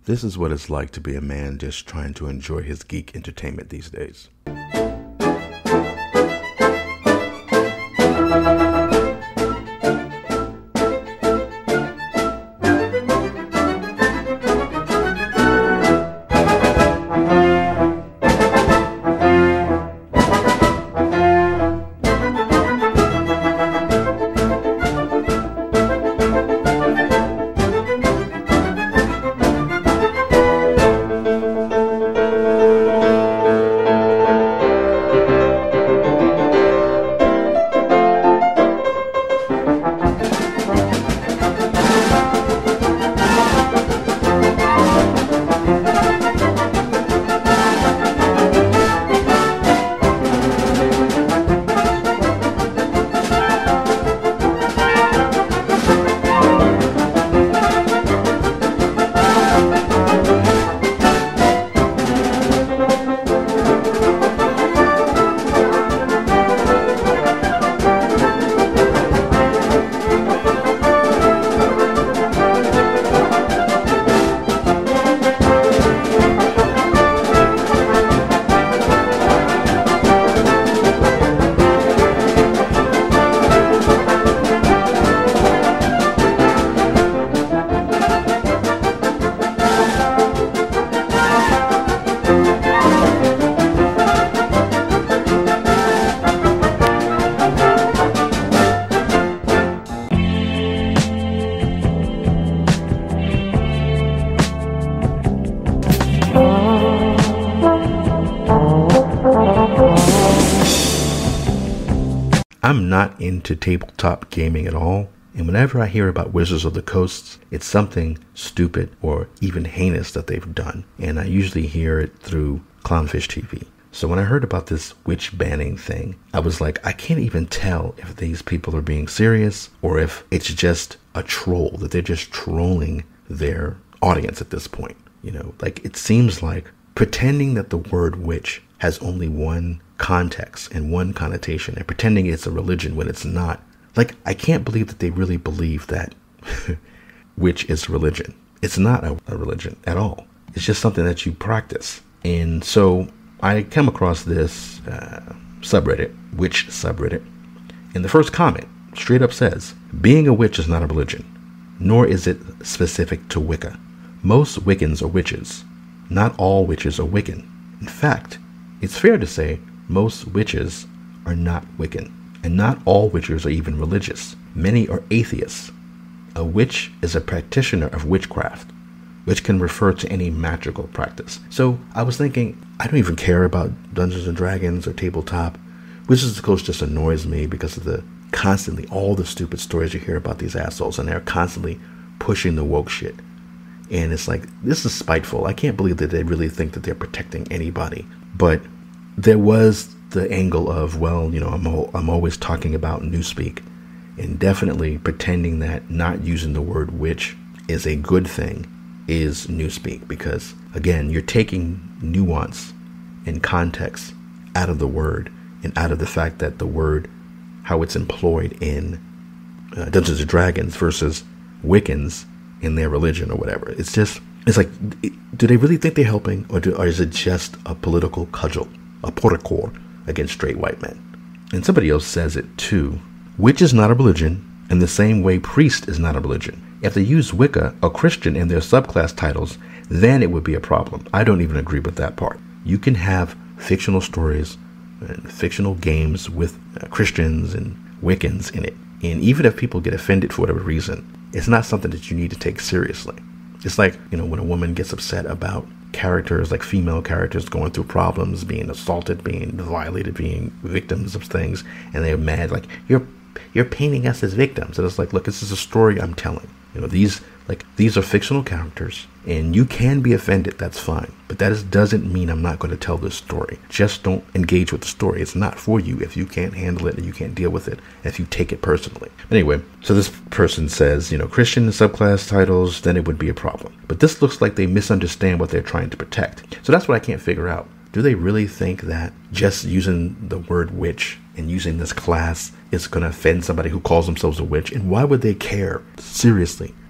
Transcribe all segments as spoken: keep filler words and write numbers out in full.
This is what it's like to be a man just trying to enjoy his geek entertainment these days. I'm not into tabletop gaming at all, and whenever I hear about Wizards of the Coast, it's something stupid or even heinous that they've done, and I usually hear it through Clownfish T V. So when I heard about this witch banning thing, I was like, I can't even tell if these people are being serious or if it's just a troll, that they're just trolling their audience at this point. You know, like it seems like pretending that the word witch has only one context and one connotation and pretending it's a religion when it's not. Like, I can't believe that they really believe that witch is religion. It's not a, a religion at all. It's just something that you practice. And so I come across this uh, subreddit, witch subreddit, and the first comment straight up says, being a witch is not a religion, nor is it specific to Wicca. Most Wiccans are witches. Not all witches are Wiccan. In fact, it's fair to say most witches are not Wiccan, and not all witches are even religious. Many are atheists. A witch is a practitioner of witchcraft, which can refer to any magical practice. So I was thinking, I don't even care about Dungeons and Dragons or tabletop. Wizards of the Coast just annoys me because of the constantly, all the stupid stories you hear about these assholes, and they're constantly pushing the woke shit. And it's like, this is spiteful. I can't believe that they really think that they're protecting anybody. But there was the angle of, well, you know, I'm al- I'm always talking about newspeak, and definitely pretending that not using the word witch is a good thing is newspeak, because again, you're taking nuance and context out of the word and out of the fact that the word, how it's employed in uh, Dungeons and Dragons versus Wiccans in their religion or whatever. It's just, it's like, do they really think they're helping, or, do, or is it just a political cudgel, a porticore against straight white men? And somebody else says it too. Witch is not a religion in the same way priest is not a religion. If they use Wicca or Christian in their subclass titles, then it would be a problem. I don't even agree with that part. You can have fictional stories and fictional games with uh, Christians and Wiccans in it. And even if people get offended for whatever reason, it's not something that you need to take seriously. It's like, you know, when a woman gets upset about characters, like female characters going through problems, being assaulted, being violated, being victims of things, and they're mad, like, you're you're painting us as victims. And it's like, look, this is a story I'm telling. You know, these like these are fictional characters, and you can be offended, that's fine. But that is, doesn't mean I'm not going to tell this story. Just don't engage with the story. It's not for you if you can't handle it and you can't deal with it, if you take it personally. Anyway, so this person says, you know, Christian subclass titles, then it would be a problem. But this looks like they misunderstand what they're trying to protect. So that's what I can't figure out. Do they really think that just using the word witch and using this class is going to offend somebody who calls themselves a witch? And why would they care, seriously,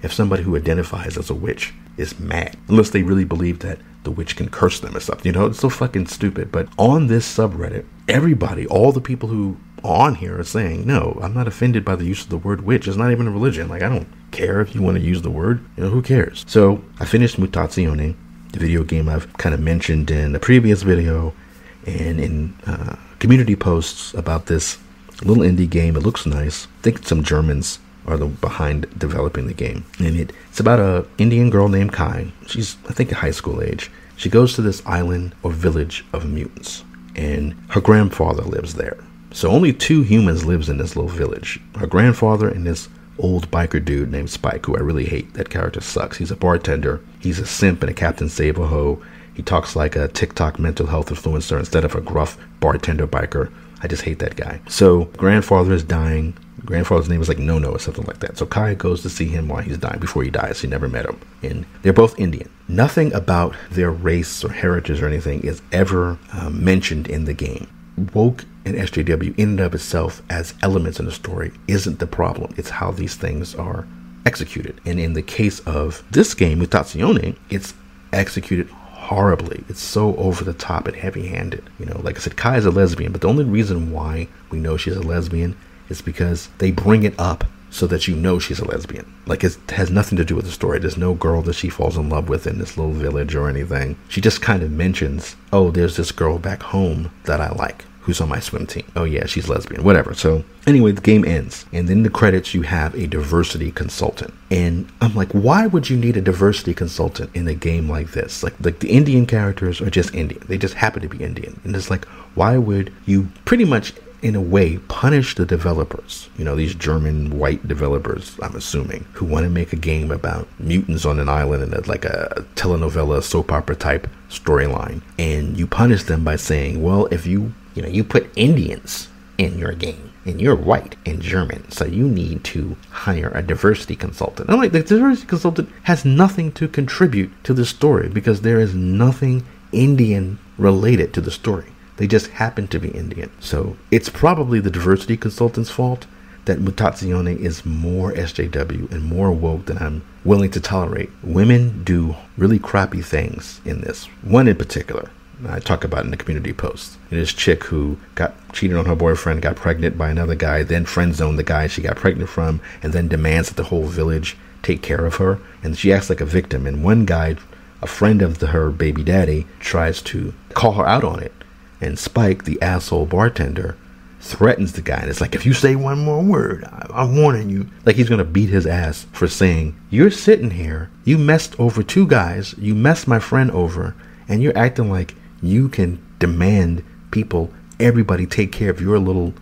if somebody who identifies as a witch is mad, unless they really believe that the witch can curse them or something. You know, it's so fucking stupid. But on this subreddit, everybody, all the people who are on here are saying, no, I'm not offended by the use of the word witch. It's not even a religion. Like, I don't care if you want to use the word. You know, who cares? So I finished Mutazione, the video game I've kind of mentioned in a previous video and in uh, community posts about this little indie game. It looks nice. I think some Germans are the behind developing the game. And it, it's about a Indian girl named Kai. She's, I think, a high school age. She goes to this island or village of mutants, and her grandfather lives there. So only two humans lives in this little village. Her grandfather and this old biker dude named Spike, who I really hate. That character sucks. He's a bartender. He's a simp and a Captain Save-A-Ho. He talks like a TikTok mental health influencer instead of a gruff bartender biker. I just hate that guy. So grandfather is dying. Grandfather's name is like No-No or something like that. So Kai goes to see him while he's dying, before he dies. He never met him. And they're both Indian. Nothing about their race or heritage or anything is ever uh, mentioned in the game. Woke and S J W in and of itself as elements in the story isn't the problem. It's how these things are executed. And in the case of this game, Mutazione, it's executed horribly. It's so over the top and heavy-handed. You know, like I said, Kai is a lesbian, but the only reason why we know she's a lesbian is because they bring it up so that you know she's a lesbian. Like, it has nothing to do with the story. There's no girl that she falls in love with in this little village or anything. She just kind of mentions, oh, there's this girl back home that I like who's on my swim team. Oh yeah, she's lesbian, whatever. So anyway, the game ends. And then the credits, you have a diversity consultant. And I'm like, why would you need a diversity consultant in a game like this? Like, like the Indian characters are just Indian. They just happen to be Indian. And it's like, why would you pretty much, in a way, punish the developers, you know, these German white developers, I'm assuming, who want to make a game about mutants on an island and like a telenovela soap opera type storyline. And you punish them by saying, well, if you, you know, you put Indians in your game and you're white and German, so you need to hire a diversity consultant. I'm like, the diversity consultant has nothing to contribute to the story because there is nothing Indian related to the story. They just happen to be Indian. So it's probably the diversity consultant's fault that Mutazione is more S J W and more woke than I'm willing to tolerate. Women do really crappy things in this. One in particular, I talk about in the community post. This chick who got cheated on her boyfriend, got pregnant by another guy, then friend zoned the guy she got pregnant from, and then demands that the whole village take care of her. And she acts like a victim. And one guy, a friend of the, her baby daddy, tries to call her out on it. And Spike, the asshole bartender, threatens the guy. And it's like, if you say one more word, I, I'm warning you. Like, he's going to beat his ass for saying, you're sitting here, you messed over two guys, you messed my friend over, and you're acting like you can demand people, everybody take care of your little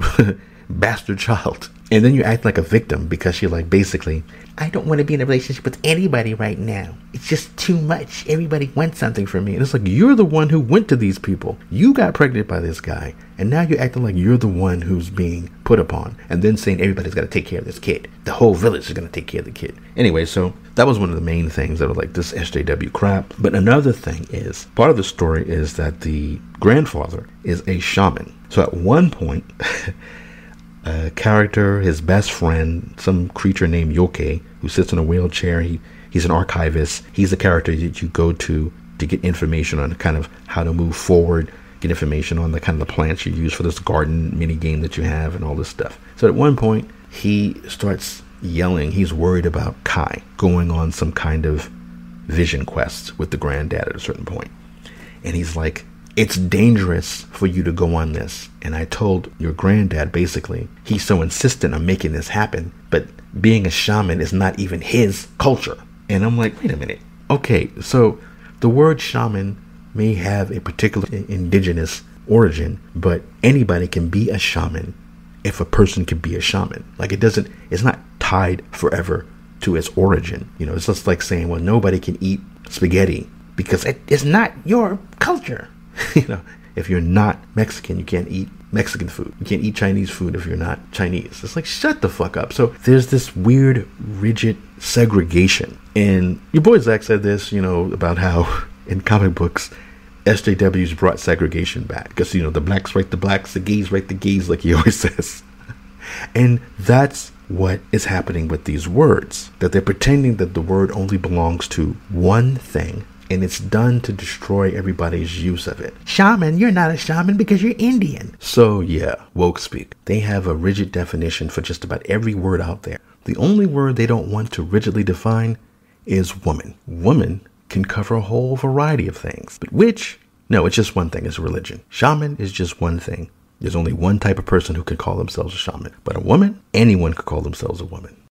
bastard child. And then you act like a victim because you're like, basically, I don't want to be in a relationship with anybody right now. It's just too much. Everybody wants something from me. And it's like, you're the one who went to these people. You got pregnant by this guy. And now you're acting like you're the one who's being put upon. And then saying everybody's got to take care of this kid. The whole village is going to take care of the kid. Anyway, so that was one of the main things that were like this S J W crap. But another thing is, part of the story is that the grandfather is a shaman. So at one point, a character, his best friend, some creature named Yoke, who sits in a wheelchair. He he's an archivist. He's a character that you go to to get information on kind of how to move forward, get information on the kind of the plants you use for this garden mini game that you have and all this stuff. So at one point, he starts yelling. He's worried about Kai going on some kind of vision quest with the granddad at a certain point. And he's like, it's dangerous for you to go on this. And I told your granddad, basically, he's so insistent on making this happen, but being a shaman is not even his culture. And I'm like, wait a minute. Okay, so the word shaman may have a particular indigenous origin, but anybody can be a shaman if a person can be a shaman. Like, it doesn't, it's not tied forever to its origin. You know, it's just like saying, well, nobody can eat spaghetti because it is not your culture. You know, if you're not Mexican, you can't eat Mexican food. You can't eat Chinese food if you're not Chinese. It's like, shut the fuck up. So there's this weird, rigid segregation. And your boy Zach said this, you know, about how in comic books, S J W's brought segregation back. Because, you know, the blacks write the blacks, the gays write the gays, like he always says. And that's what is happening with these words. That they're pretending that the word only belongs to one thing, and it's done to destroy everybody's use of it. Shaman, you're not a shaman because you're Indian. So yeah, woke speak. They have a rigid definition for just about every word out there. The only word they don't want to rigidly define is woman. Woman can cover a whole variety of things. But witch? No, it's just one thing. It's religion. Shaman is just one thing. There's only one type of person who can call themselves a shaman. But a woman? Anyone could call themselves a woman.